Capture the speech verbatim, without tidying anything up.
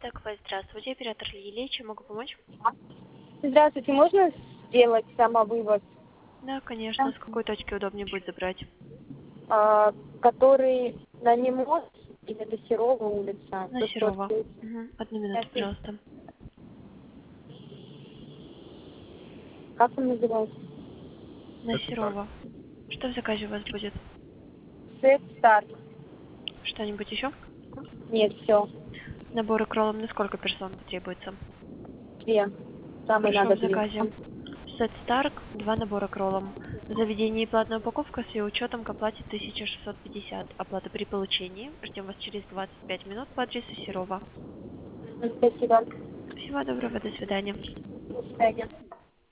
Так, Вась, здравствуйте, оператор Лилия, чем могу помочь? Здравствуйте, можно сделать самовывоз, Да, конечно, с какой точки удобнее будет забрать? а, который на Немос, или это Серова улица? На сто сорок Серова. девять. Угу. Одну минуту, пожалуйста. Как он называется? На Серова. Что в заказе у вас будет? Сет старт. Что-нибудь еще? Нет, все. Наборы кролом на сколько персон требуется? Две. Самый Хорошо, надо в две. заказе. Сет Старк, два набора кролом. В заведении платная упаковка с ее учетом к оплате тысяча шестьсот пятьдесят. Оплата при получении. Ждем вас через двадцать пять минут по адресу Серова. Спасибо. Всего доброго, до свидания. До свидания.